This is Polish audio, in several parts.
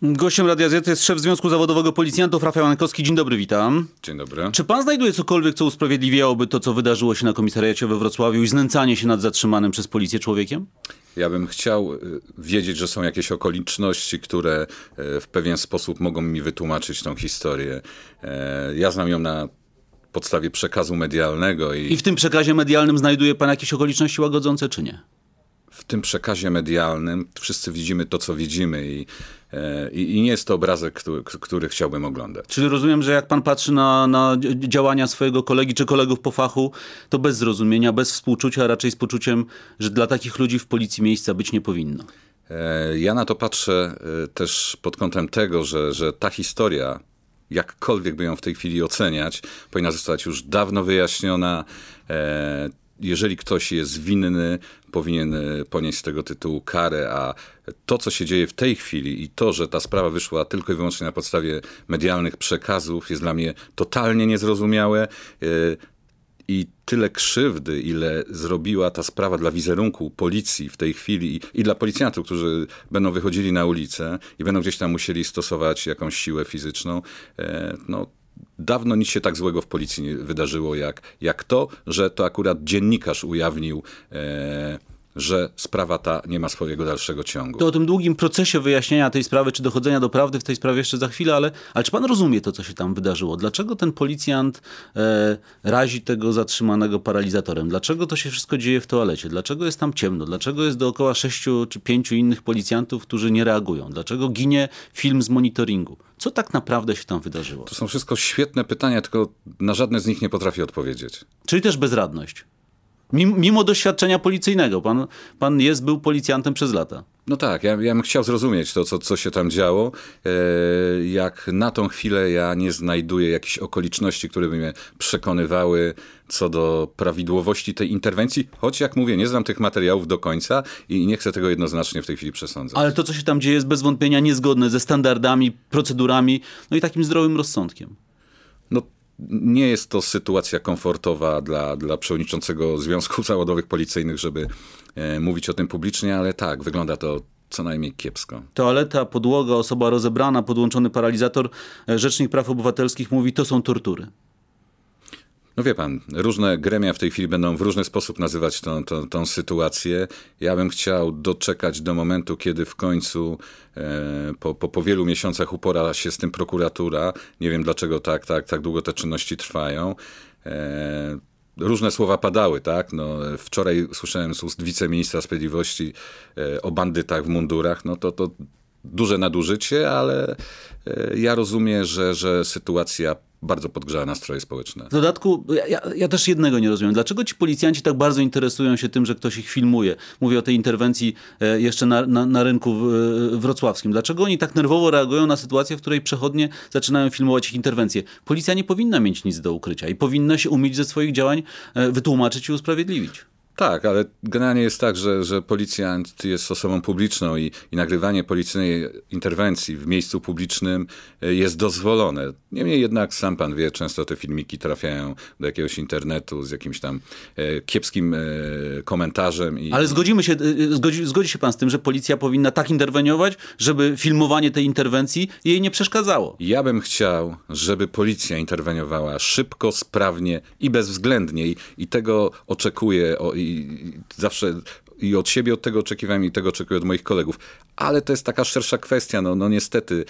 Gościem Radia Z jest szef Związku Zawodowego Policjantów Rafał Jankowski. Dzień dobry, witam. Dzień dobry. Czy pan znajduje cokolwiek, co usprawiedliwiałoby to, co wydarzyło się na komisariacie we Wrocławiu i znęcanie się nad zatrzymanym przez policję człowiekiem? Ja bym chciał wiedzieć, że są jakieś okoliczności, które w pewien sposób mogą mi wytłumaczyć tą historię. Ja znam ją na podstawie przekazu medialnego I w tym przekazie medialnym znajduje pan jakieś okoliczności łagodzące, czy nie? w tym przekazie medialnym wszyscy widzimy to, co widzimy i nie jest to obrazek, który chciałbym oglądać. Czyli rozumiem, że jak pan patrzy na działania swojego kolegi czy kolegów po fachu, to bez zrozumienia, bez współczucia, a raczej z poczuciem, że dla takich ludzi w policji miejsca być nie powinno. Ja na to patrzę też pod kątem tego, że ta historia, jakkolwiek by ją w tej chwili oceniać, powinna zostać już dawno wyjaśniona. Jeżeli ktoś jest winny, powinien ponieść z tego tytułu karę, a to, co się dzieje w tej chwili i to, że ta sprawa wyszła tylko i wyłącznie na podstawie medialnych przekazów, jest dla mnie totalnie niezrozumiałe. I tyle krzywdy, ile zrobiła ta sprawa dla wizerunku policji w tej chwili i dla policjantów, którzy będą wychodzili na ulicę i będą gdzieś tam musieli stosować jakąś siłę fizyczną, dawno nic się tak złego w policji nie wydarzyło, jak to, że to akurat dziennikarz ujawnił, że sprawa ta nie ma swojego dalszego ciągu. To o tym długim procesie wyjaśnienia tej sprawy, czy dochodzenia do prawdy w tej sprawie jeszcze za chwilę, ale czy pan rozumie to, co się tam wydarzyło? Dlaczego ten policjant razi tego zatrzymanego paralizatorem? Dlaczego to się wszystko dzieje w toalecie? Dlaczego jest tam ciemno? Dlaczego jest dookoła 6 czy 5 innych policjantów, którzy nie reagują? Dlaczego ginie film z monitoringu? Co tak naprawdę się tam wydarzyło? To są wszystko świetne pytania, tylko na żadne z nich nie potrafię odpowiedzieć. Czyli też bezradność. Mimo doświadczenia policyjnego. Pan był policjantem przez lata. No tak, ja bym chciał zrozumieć to, co się tam działo. Jak na tą chwilę ja nie znajduję jakichś okoliczności, które by mnie przekonywały co do prawidłowości tej interwencji, choć jak mówię, nie znam tych materiałów do końca i nie chcę tego jednoznacznie w tej chwili przesądzać. Ale to, co się tam dzieje, jest bez wątpienia niezgodne ze standardami, procedurami, no i takim zdrowym rozsądkiem. No, nie jest to sytuacja komfortowa dla przewodniczącego Związku Zawodowych Policyjnych, żeby mówić o tym publicznie, ale tak, wygląda to co najmniej kiepsko. Toaleta, podłoga, osoba rozebrana, podłączony paralizator. Rzecznik Praw Obywatelskich mówi, to są tortury. No wie pan, różne gremia w tej chwili będą w różny sposób nazywać tą sytuację. Ja bym chciał doczekać do momentu, kiedy w końcu po wielu miesiącach upora się z tym prokuratura. Nie wiem, dlaczego tak długo te czynności trwają. Różne słowa padały, tak? Wczoraj słyszałem z ust wiceministra sprawiedliwości o bandytach w mundurach. To duże nadużycie, ale ja rozumiem, że sytuacja bardzo podgrzała nastroje społeczne. W dodatku, ja też jednego nie rozumiem. Dlaczego ci policjanci tak bardzo interesują się tym, że ktoś ich filmuje? Mówię o tej interwencji jeszcze na rynku wrocławskim. Dlaczego oni tak nerwowo reagują na sytuację, w której przechodnie zaczynają filmować ich interwencje? Policja nie powinna mieć nic do ukrycia i powinna się umieć ze swoich działań wytłumaczyć i usprawiedliwić. Tak, ale generalnie jest tak, że policjant jest osobą publiczną i nagrywanie policyjnej interwencji w miejscu publicznym jest dozwolone. Niemniej jednak, sam pan wie, często te filmiki trafiają do jakiegoś internetu z jakimś tam kiepskim komentarzem. Ale zgodzi się pan z tym, że policja powinna tak interweniować, żeby filmowanie tej interwencji jej nie przeszkadzało? Ja bym chciał, żeby policja interweniowała szybko, sprawnie i bezwzględnie i tego oczekuję i zawsze i od siebie od tego oczekiwałem i tego oczekuję od moich kolegów. Ale to jest taka szersza kwestia. Niestety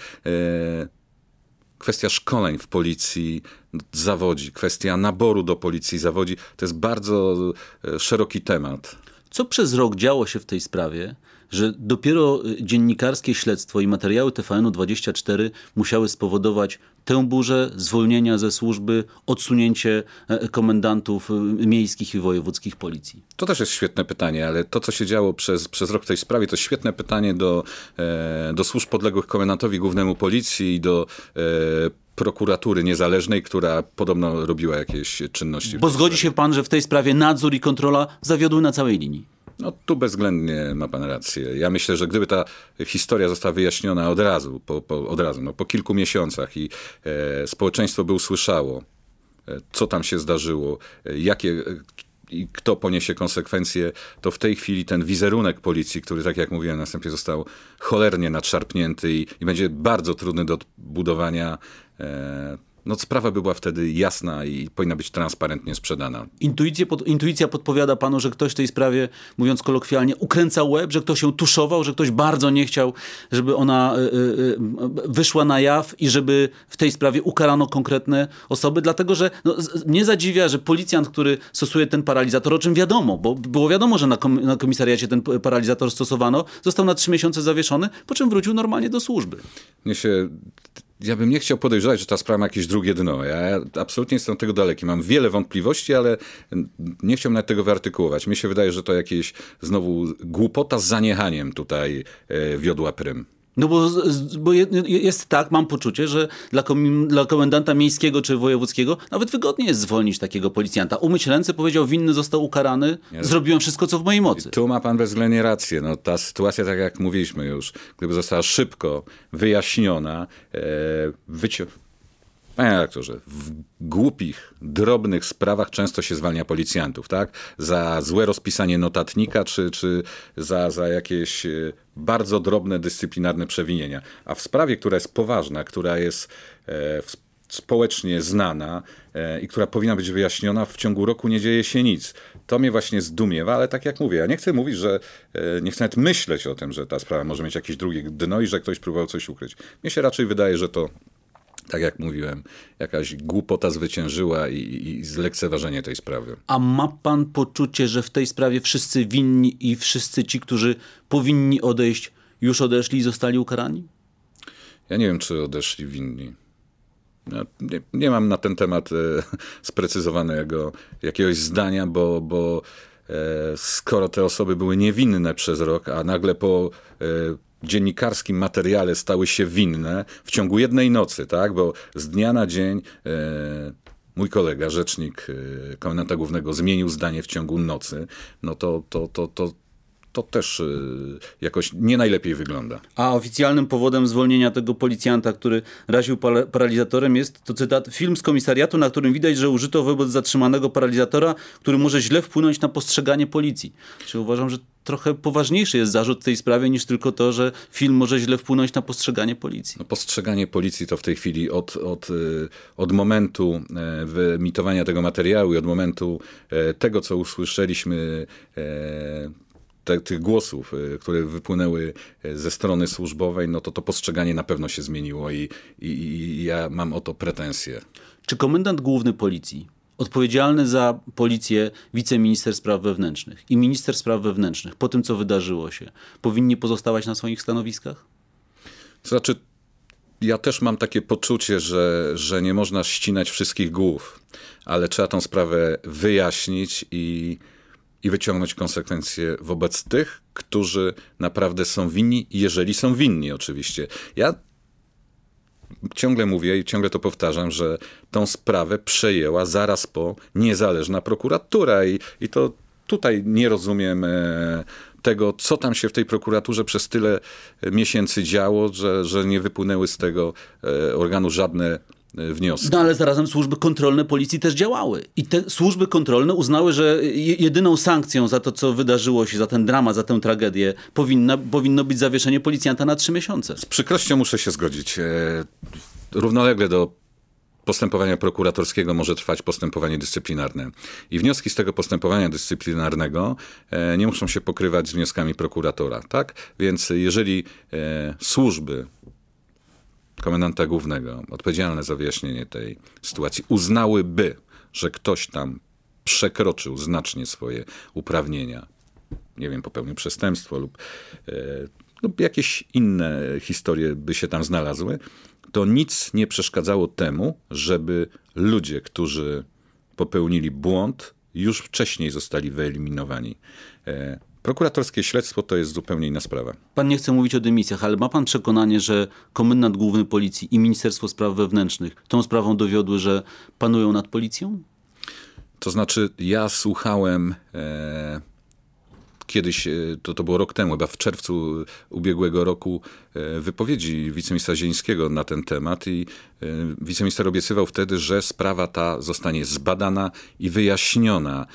kwestia szkoleń w policji zawodzi, kwestia naboru do policji zawodzi. To jest bardzo szeroki temat. Co przez rok działo się w tej sprawie, że dopiero dziennikarskie śledztwo i materiały TVN-24 musiały spowodować tę burzę, zwolnienia ze służby, odsunięcie komendantów miejskich i wojewódzkich policji? To też jest świetne pytanie, ale to, co się działo przez rok w tej sprawie, to świetne pytanie do służb podległych komendantowi głównemu policji i do prokuratury niezależnej, która podobno robiła jakieś czynności. Bo zgodzi się pan, że w tej sprawie nadzór i kontrola zawiodły na całej linii? Tu bezwzględnie ma pan rację. Ja myślę, że gdyby ta historia została wyjaśniona od razu, po kilku miesiącach i społeczeństwo by usłyszało, co tam się zdarzyło, jakie i kto poniesie konsekwencje, to w tej chwili ten wizerunek policji, który, tak jak mówiłem, następnie został cholernie nadszarpnięty i będzie bardzo trudny do odbudowania, no sprawa by była wtedy jasna i powinna być transparentnie sprzedana. Intuicja podpowiada panu, że ktoś w tej sprawie, mówiąc kolokwialnie, ukręcał łeb, że ktoś ją tuszował, że ktoś bardzo nie chciał, żeby ona wyszła na jaw i żeby w tej sprawie ukarano konkretne osoby, dlatego że mnie zadziwia, że policjant, który stosuje ten paralizator, o czym wiadomo, bo było wiadomo, że na komisariacie ten paralizator stosowano, został na 3 miesiące zawieszony, po czym wrócił normalnie do służby. Ja bym nie chciał podejrzewać, że ta sprawa ma jakieś drugie dno. Ja absolutnie jestem od tego daleki. Mam wiele wątpliwości, ale nie chciałbym nawet tego wyartykułować. Mi się wydaje, że to jakieś znowu głupota z zaniechaniem tutaj wiodła prym. No bo jest tak, mam poczucie, że dla komendanta miejskiego czy wojewódzkiego nawet wygodniej jest zwolnić takiego policjanta. Umyć ręce, powiedział, winny został ukarany, zrobiłem wszystko, co w mojej mocy. Tu ma pan bezwzględnie rację. No, ta sytuacja, tak jak mówiliśmy już, gdyby została szybko wyjaśniona, panie redaktorze, w głupich, drobnych sprawach często się zwalnia policjantów, tak? Za złe rozpisanie notatnika, czy za jakieś bardzo drobne, dyscyplinarne przewinienia. A w sprawie, która jest poważna, która jest społecznie znana i która powinna być wyjaśniona, w ciągu roku nie dzieje się nic. To mnie właśnie zdumiewa, ale tak jak mówię, ja nie chcę mówić, nie chcę nawet myśleć o tym, że ta sprawa może mieć jakieś drugie dno i że ktoś próbował coś ukryć. Mnie się raczej wydaje, że to, tak jak mówiłem, jakaś głupota zwyciężyła i zlekceważenie tej sprawy. A ma pan poczucie, że w tej sprawie wszyscy winni i wszyscy ci, którzy powinni odejść, już odeszli i zostali ukarani? Ja nie wiem, czy odeszli winni. Ja nie mam na ten temat sprecyzowanego jakiegoś zdania, bo skoro te osoby były niewinne przez rok, a nagle po dziennikarskim materiale stały się winne w ciągu jednej nocy, tak? Bo z dnia na dzień mój kolega, rzecznik komendanta głównego, zmienił zdanie w ciągu nocy, no to też jakoś nie najlepiej wygląda. A oficjalnym powodem zwolnienia tego policjanta, który raził paralizatorem, jest, to cytat, film z komisariatu, na którym widać, że użyto wobec zatrzymanego paralizatora, który może źle wpłynąć na postrzeganie policji. Czyli uważam, że trochę poważniejszy jest zarzut w tej sprawie niż tylko to, że film może źle wpłynąć na postrzeganie policji. No, postrzeganie policji to w tej chwili od momentu wyemitowania tego materiału i od momentu tego, co usłyszeliśmy, tych głosów, które wypłynęły ze strony służbowej, no to postrzeganie na pewno się zmieniło i ja mam o to pretensje. Czy komendant główny policji, odpowiedzialny za policję wiceminister spraw wewnętrznych i minister spraw wewnętrznych po tym, co wydarzyło się, powinni pozostawać na swoich stanowiskach? To znaczy, ja też mam takie poczucie, że nie można ścinać wszystkich głów, ale trzeba tą sprawę wyjaśnić i wyciągnąć konsekwencje wobec tych, którzy naprawdę są winni, jeżeli są winni oczywiście. Ja ciągle mówię i ciągle to powtarzam, że tą sprawę przejęła zaraz po niezależna prokuratura i to tutaj nie rozumiem tego, co tam się w tej prokuraturze przez tyle miesięcy działo, że nie wypłynęły z tego organu żadne wnioski. No ale zarazem służby kontrolne policji też działały. I te służby kontrolne uznały, że jedyną sankcją za to, co wydarzyło się, za ten dramat, za tę tragedię, powinno być zawieszenie policjanta na 3 miesiące. Z przykrością muszę się zgodzić. Równolegle do postępowania prokuratorskiego może trwać postępowanie dyscyplinarne. I wnioski z tego postępowania dyscyplinarnego nie muszą się pokrywać z wnioskami prokuratora. Tak? Więc jeżeli służby komendanta głównego odpowiedzialne za wyjaśnienie tej sytuacji uznałyby, że ktoś tam przekroczył znacznie swoje uprawnienia, nie wiem, popełnił przestępstwo lub jakieś inne historie by się tam znalazły, to nic nie przeszkadzało temu, żeby ludzie, którzy popełnili błąd, już wcześniej zostali wyeliminowani. Prokuratorskie śledztwo to jest zupełnie inna sprawa. Pan nie chce mówić o dymisjach, ale ma pan przekonanie, że komendant główny policji i Ministerstwo Spraw Wewnętrznych tą sprawą dowiodły, że panują nad policją? To znaczy, ja słuchałem kiedyś, to było rok temu, chyba w czerwcu ubiegłego roku, wypowiedzi wiceministra Zielińskiego na ten temat i wiceminister obiecywał wtedy, że sprawa ta zostanie zbadana i wyjaśniona.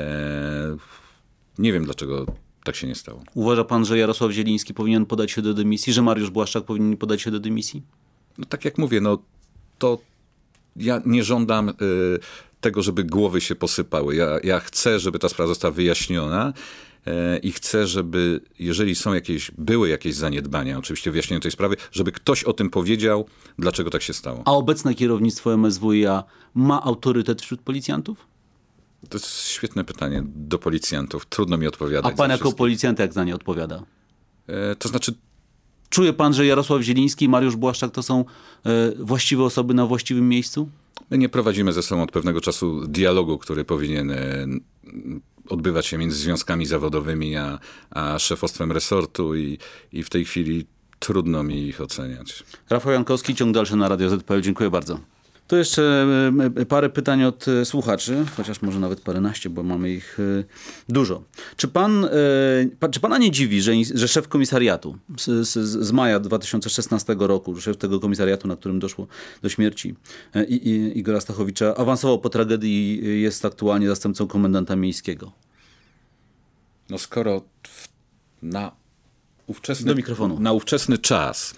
Nie wiem, dlaczego tak się nie stało. Uważa pan, że Jarosław Zieliński powinien podać się do dymisji, że Mariusz Błaszczak powinien podać się do dymisji? No tak jak mówię, no to ja nie żądam tego, żeby głowy się posypały. Ja chcę, żeby ta sprawa została wyjaśniona i chcę, żeby jeżeli były jakieś zaniedbania, oczywiście wyjaśnienie tej sprawy, żeby ktoś o tym powiedział, dlaczego tak się stało. A obecne kierownictwo MSWiA ma autorytet wśród policjantów? To jest świetne pytanie do policjantów. Trudno mi odpowiadać. A pan jako policjant jak za nie odpowiada? To znaczy, Czuje pan, że Jarosław Zieliński i Mariusz Błaszczak to są właściwe osoby na właściwym miejscu? my nie prowadzimy ze sobą od pewnego czasu dialogu, który powinien odbywać się między związkami zawodowymi a szefostwem resortu i w tej chwili trudno mi ich oceniać. Rafał Jankowski, ciąg dalszy na Radio ZPL. Dziękuję bardzo. Tu jeszcze parę pytań od słuchaczy, chociaż może nawet paręnaście, bo mamy ich dużo. Czy pana nie dziwi, że szef komisariatu z maja 2016 roku, szef tego komisariatu, na którym doszło do śmierci Igora Stachowicza, awansował po tragedii i jest aktualnie zastępcą komendanta miejskiego? No skoro Do mikrofonu. na ówczesny czas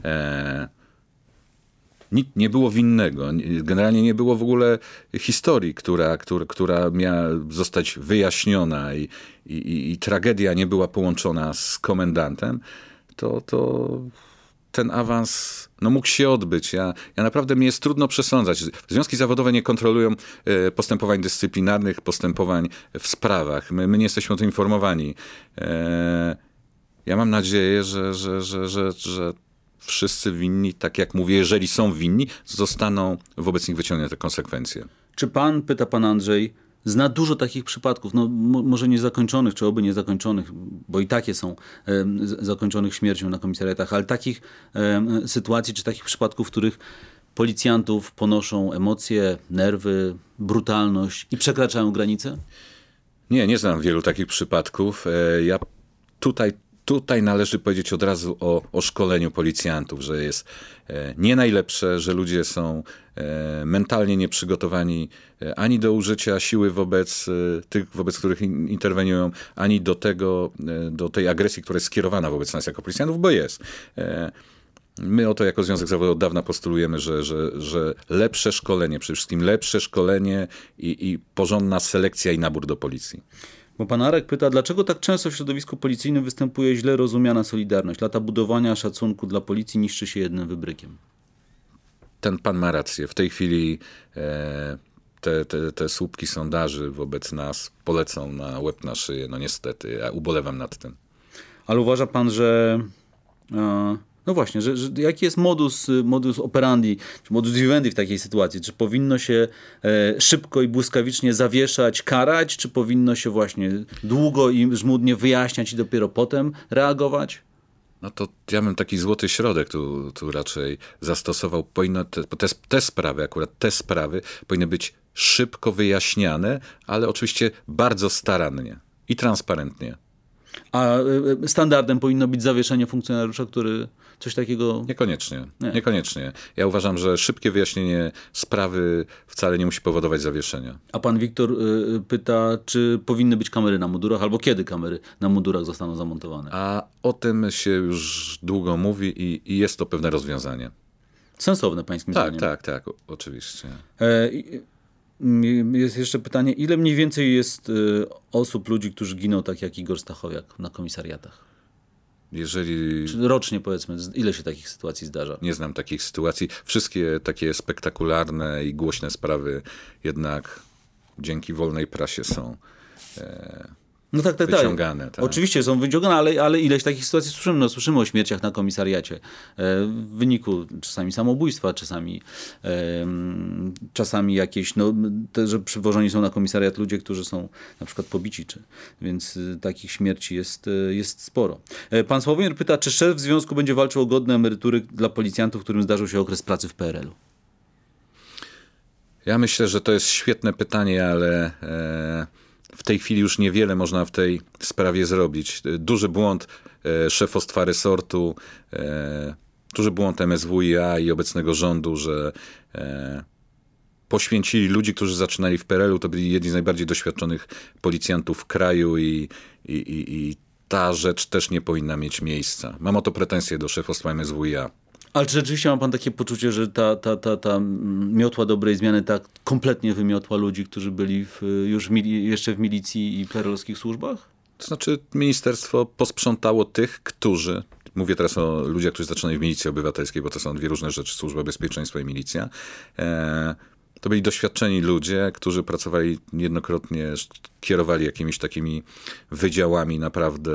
nikt nie było winnego. Generalnie nie było w ogóle historii, która miała zostać wyjaśniona i tragedia nie była połączona z komendantem, to ten awans mógł się odbyć. Ja naprawdę mnie jest trudno przesądzać. Związki zawodowe nie kontrolują postępowań dyscyplinarnych, postępowań w sprawach. My nie jesteśmy o tym informowani. Ja mam nadzieję, że wszyscy winni, tak jak mówię, jeżeli są winni, zostaną wobec nich wyciągnięte konsekwencje. Czy pan, pyta pan Andrzej, zna dużo takich przypadków, może niezakończonych, czy oby niezakończonych, bo i takie są zakończonych śmiercią na komisariatach, ale takich sytuacji, czy takich przypadków, w których policjantów ponoszą emocje, nerwy, brutalność i przekraczają granice? Nie znam wielu takich przypadków. Ja Tutaj należy powiedzieć od razu o szkoleniu policjantów, że jest nie najlepsze, że ludzie są mentalnie nieprzygotowani ani do użycia siły wobec tych, wobec których interweniują, ani do tej agresji, która jest skierowana wobec nas jako policjantów, bo jest. My o to jako Związek Zawodowy od dawna postulujemy, że lepsze szkolenie, przede wszystkim lepsze szkolenie i porządna selekcja i nabór do policji. Bo pan Arek pyta, dlaczego tak często w środowisku policyjnym występuje źle rozumiana solidarność? Lata budowania szacunku dla policji niszczy się jednym wybrykiem. Ten pan ma rację. W tej chwili te słupki sondaży wobec nas polecą na łeb, na szyję. No niestety, ja ubolewam nad tym. Ale uważa pan, że... No właśnie, że jaki jest modus operandi, czy modus vivendi w takiej sytuacji? Czy powinno się szybko i błyskawicznie zawieszać, karać, czy powinno się właśnie długo i żmudnie wyjaśniać i dopiero potem reagować? No to ja bym taki złoty środek tu raczej zastosował. Powinno te sprawy powinny być szybko wyjaśniane, ale oczywiście bardzo starannie i transparentnie. A standardem powinno być zawieszenie funkcjonariusza, który coś takiego... Niekoniecznie. Ja uważam, że szybkie wyjaśnienie sprawy wcale nie musi powodować zawieszenia. A pan Wiktor pyta, czy powinny być kamery na mundurach, albo kiedy kamery na mundurach zostaną zamontowane? A o tym się już długo mówi i jest to pewne rozwiązanie. Sensowne pańskim zdaniem. Tak, oczywiście. Jest jeszcze pytanie, ile mniej więcej jest osób, ludzi, którzy giną tak jak Igor Stachowiak na komisariatach? Czy rocznie powiedzmy, ile się takich sytuacji zdarza? Nie znam takich sytuacji. Wszystkie takie spektakularne i głośne sprawy jednak dzięki wolnej prasie są wyciągane. Tak. Oczywiście są wyciągane, ale ileś takich sytuacji słyszymy. No, słyszymy o śmierciach na komisariacie w wyniku czasami samobójstwa, czasami jakieś, że przywożeni są na komisariat ludzie, którzy są na przykład pobici, więc takich śmierci jest sporo. Pan Sławomir pyta, czy szef związku będzie walczył o godne emerytury dla policjantów, którym zdarzył się okres pracy w PRL-u? Ja myślę, że to jest świetne pytanie, ale w tej chwili już niewiele można w tej sprawie zrobić. Duży błąd szefostwa resortu, duży błąd MSWiA i obecnego rządu, że poświęcili ludzi, którzy zaczynali w PRL-u, to byli jedni z najbardziej doświadczonych policjantów w kraju i ta rzecz też nie powinna mieć miejsca. Mam o to pretensje do szefostwa MSWiA. Ale czy rzeczywiście ma pan takie poczucie, że ta miotła dobrej zmiany tak kompletnie wymiotła ludzi, którzy byli jeszcze w milicji i PRL-owskich służbach? To znaczy ministerstwo posprzątało tych, którzy, mówię teraz o ludziach, którzy zaczynali w milicji obywatelskiej, bo to są dwie różne rzeczy, służba bezpieczeństwa i milicja. To byli doświadczeni ludzie, którzy pracowali niejednokrotnie, kierowali jakimiś takimi wydziałami naprawdę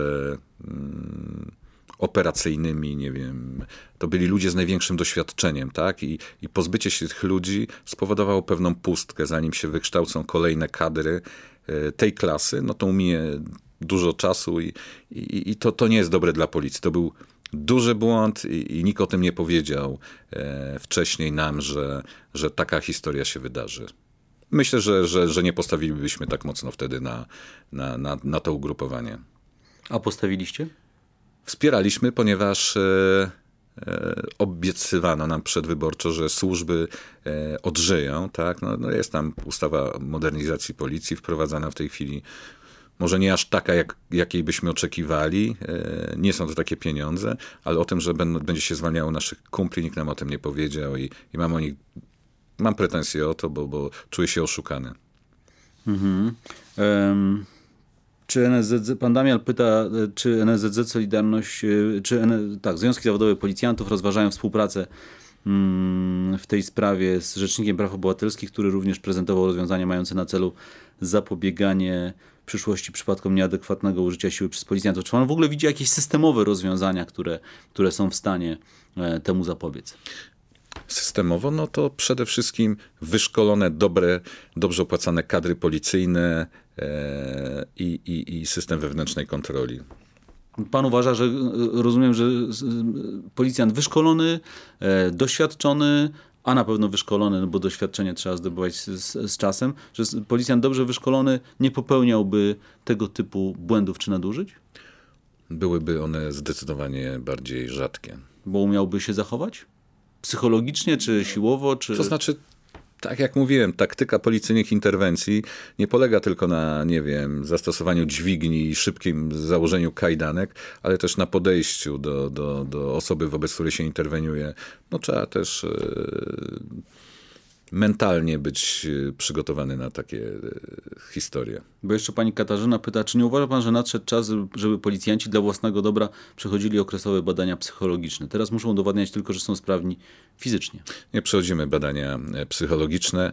operacyjnymi, nie wiem. To byli ludzie z największym doświadczeniem, tak? I pozbycie się tych ludzi spowodowało pewną pustkę, zanim się wykształcą kolejne kadry tej klasy, no to minie dużo czasu i to nie jest dobre dla policji. To był duży błąd i nikt o tym nie powiedział wcześniej nam, że taka historia się wydarzy. Myślę, że nie postawilibyśmy tak mocno wtedy na to ugrupowanie. A postawiliście? Wspieraliśmy, ponieważ obiecywano nam przedwyborczo, że służby odżyją. Tak? No jest tam ustawa o modernizacji policji wprowadzana w tej chwili. Może nie aż taka, jakiej byśmy oczekiwali. Nie są to takie pieniądze, ale o tym, że będzie się zwalniało naszych kumpli, nikt nam o tym nie powiedział i mam pretensje o to, bo czuję się oszukany. Czy NSZZ, pan Damian pyta, czy NSZZ Solidarność, Związki Zawodowe Policjantów rozważają współpracę w tej sprawie z Rzecznikiem Praw Obywatelskich, który również prezentował rozwiązania mające na celu zapobieganie w przyszłości przypadkom nieadekwatnego użycia siły przez policjantów. Czy pan w ogóle widzi jakieś systemowe rozwiązania, które są w stanie temu zapobiec? Systemowo, no to przede wszystkim wyszkolone, dobrze opłacane kadry policyjne i system wewnętrznej kontroli. Pan uważa, że rozumiem, że policjant wyszkolony, doświadczony, a na pewno wyszkolony, no bo doświadczenie trzeba zdobywać z czasem, że policjant dobrze wyszkolony nie popełniałby tego typu błędów czy nadużyć? Byłyby one zdecydowanie bardziej rzadkie. Bo umiałby się zachować? Psychologicznie, czy siłowo, czy... To znaczy, tak jak mówiłem, taktyka policyjnych interwencji nie polega tylko na, nie wiem, zastosowaniu dźwigni i szybkim założeniu kajdanek, ale też na podejściu do osoby, wobec której się interweniuje. No trzeba też mentalnie być przygotowany na takie historie. Bo jeszcze pani Katarzyna pyta, czy nie uważa pan, że nadszedł czas, żeby policjanci dla własnego dobra przechodzili okresowe badania psychologiczne? Teraz muszą udowadniać tylko, że są sprawni fizycznie. Nie przechodzimy badania psychologiczne.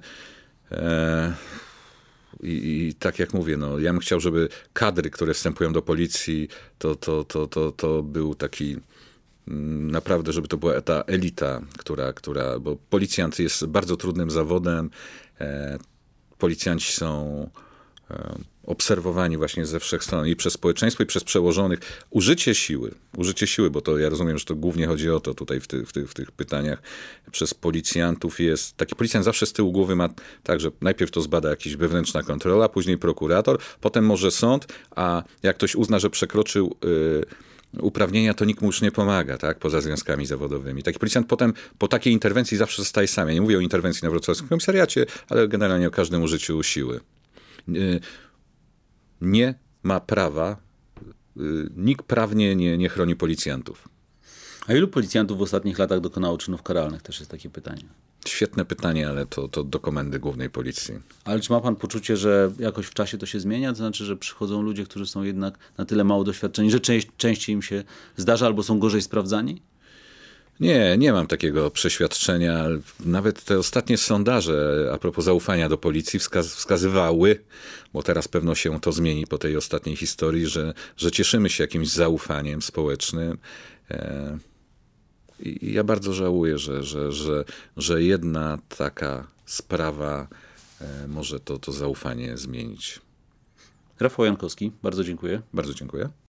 I tak jak mówię, no, ja bym chciał, żeby kadry, które wstępują do policji, to był taki naprawdę, żeby to była ta elita, bo policjant jest bardzo trudnym zawodem. Policjanci są obserwowani właśnie ze wszech stron i przez społeczeństwo, i przez przełożonych. Użycie siły, bo to ja rozumiem, że to głównie chodzi o to tutaj w tych pytaniach, przez policjantów jest, taki policjant zawsze z tyłu głowy ma tak, że najpierw to zbada jakaś wewnętrzna kontrola, później prokurator, potem może sąd, a jak ktoś uzna, że przekroczył uprawnienia, to nikt mu już nie pomaga, tak? Poza związkami zawodowymi. Taki policjant potem po takiej interwencji zawsze zostaje sam. Ja nie mówię o interwencji na wrocławskim komisariacie, ale generalnie o każdym użyciu siły. Nie ma prawa, nikt prawnie nie chroni policjantów. A ilu policjantów w ostatnich latach dokonało czynów karalnych? Też jest takie pytanie. Świetne pytanie, ale to do Komendy Głównej Policji. Ale czy ma pan poczucie, że jakoś w czasie to się zmienia? To znaczy, że przychodzą ludzie, którzy są jednak na tyle mało doświadczeni, że częściej im się zdarza albo są gorzej sprawdzani? Nie mam takiego przeświadczenia. Nawet te ostatnie sondaże a propos zaufania do policji wskazywały, bo teraz pewno się to zmieni po tej ostatniej historii, że cieszymy się jakimś zaufaniem społecznym. I ja bardzo żałuję, że jedna taka sprawa może to zaufanie zmienić. Rafał Jankowski, bardzo dziękuję. Bardzo dziękuję.